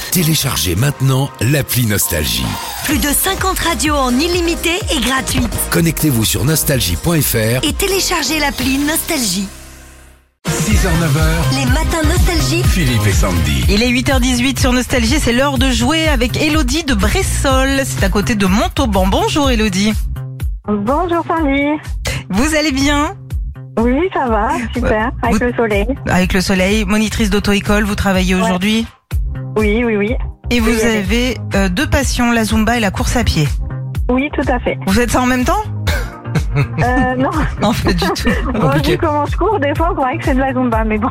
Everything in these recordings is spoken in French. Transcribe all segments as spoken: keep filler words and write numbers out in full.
Téléchargez maintenant l'appli Nostalgie. Plus de cinquante radios en illimité et gratuite. Connectez-vous sur nostalgie point f r Et téléchargez l'appli Nostalgie. six heures neuf heures, Les matins Nostalgie. Philippe et Sandy. Il est huit heures dix-huit sur Nostalgie, c'est l'heure de jouer avec Elodie de Bressol. C'est à côté de Montauban. Bonjour Elodie. Bonjour Sandy. Vous allez bien? Oui, ça va, super, avec Vous- le soleil. Avec le soleil, monitrice d'auto-école, vous travaillez Ouais. aujourd'hui. Oui, oui, oui. Et vous Oui, allez. avez euh, deux passions, la Zumba et la course à pied. Oui, tout à fait. Vous faites ça en même temps? Euh, non, Non, pas du tout. moi, vu comment je cours, des fois, on croirait que c'est de la Zumba, mais bon.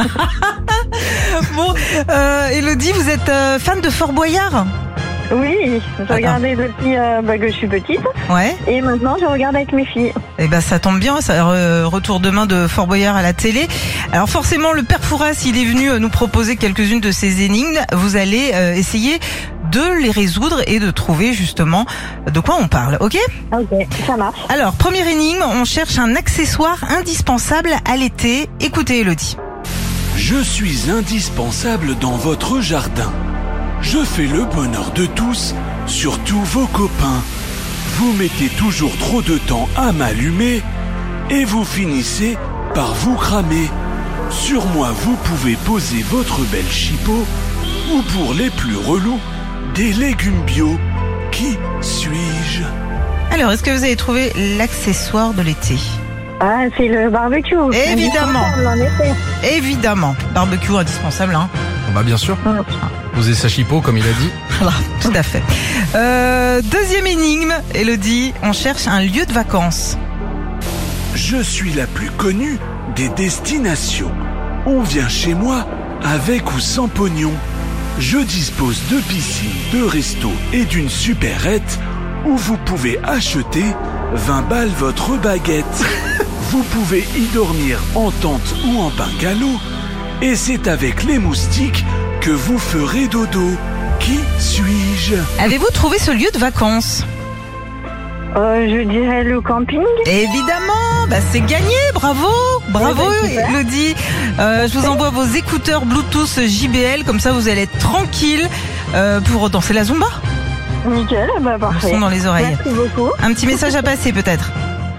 Bon, euh, Elodie, vous êtes euh, fan de Fort Boyard? Oui, je regardais depuis euh, bah, que je suis petite, Ouais. et maintenant, je regarde avec mes filles. Eh ben ça tombe bien, ça re- retour demain de Fort Boyard à la télé. Alors forcément, le père Fouras, il est venu euh, nous proposer quelques-unes de ces énigmes. Vous allez euh, essayer de les résoudre et de trouver justement de quoi on parle, ok? Ok, ça marche. Alors, première énigme, on cherche un accessoire indispensable à l'été. Écoutez Elodie. Je suis indispensable dans votre jardin. Je fais le bonheur de tous, surtout vos copains. Vous mettez toujours trop de temps à m'allumer et vous finissez par vous cramer. Sur moi, vous pouvez poser votre belle chipot ou pour les plus relous, des légumes bio. Qui suis-je? Alors, est-ce que vous avez trouvé l'accessoire de l'été? Ah, c'est le barbecue. Évidemment. Indispensable, en effet. Évidemment, barbecue indispensable, hein. Bah bien sûr, Mm. poser sa chipot comme il a dit. Voilà, tout à fait. Euh, deuxième énigme, Elodie, on cherche un lieu de vacances. Je suis la plus connue des destinations. On vient chez moi avec ou sans pognon. Je dispose de piscines, de restos et d'une supérette où vous pouvez acheter vingt balles votre baguette. Vous pouvez y dormir en tente ou en bungalow. Et c'est avec les moustiques que vous ferez dodo. Qui suis-je? Avez-vous trouvé ce lieu de vacances? Euh, je dirais le camping. Évidemment, bah c'est gagné, bravo, bravo Ouais, bah, super. Elodie. Euh, je vous envoie vos écouteurs Bluetooth J B L, comme ça vous allez être tranquille euh, pour danser la Zumba. Nickel, bah Le parfait. son dans les oreilles. Merci beaucoup. Un petit message à passer peut-être.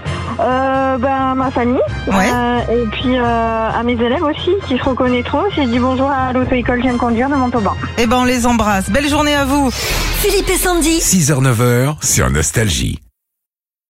Euh, ben, ma famille. Ouais. Euh, et puis euh, à mes élèves aussi qui se reconnaîtront. J'ai dit bonjour à l'auto-école J'aime conduire de Montauban. Eh ben on les embrasse. Belle journée à vous. Philippe et Sandy. six heures neuf heures sur Nostalgie.